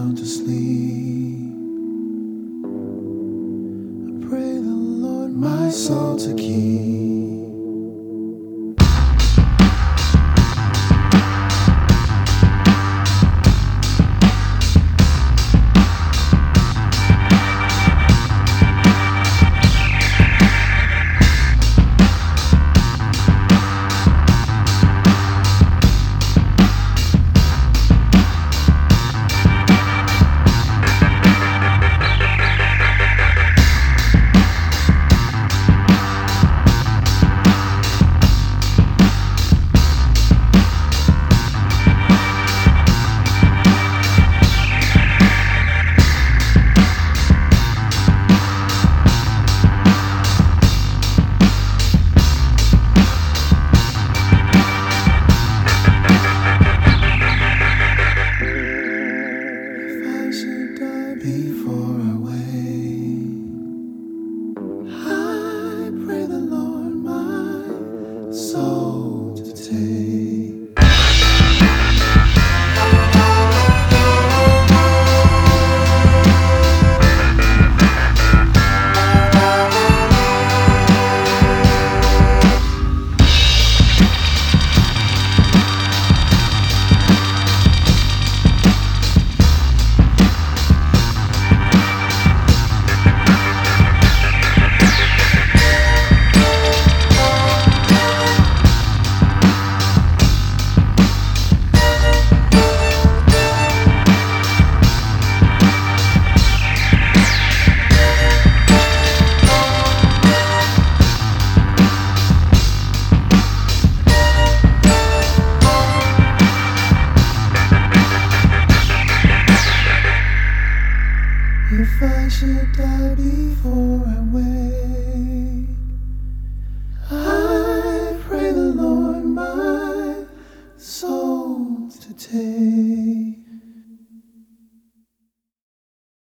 down to sleep, I pray the Lord my soul to keep. Before I wake, I pray the Lord my soul to take. If I should die before I wake, I pray the Lord my soul to take.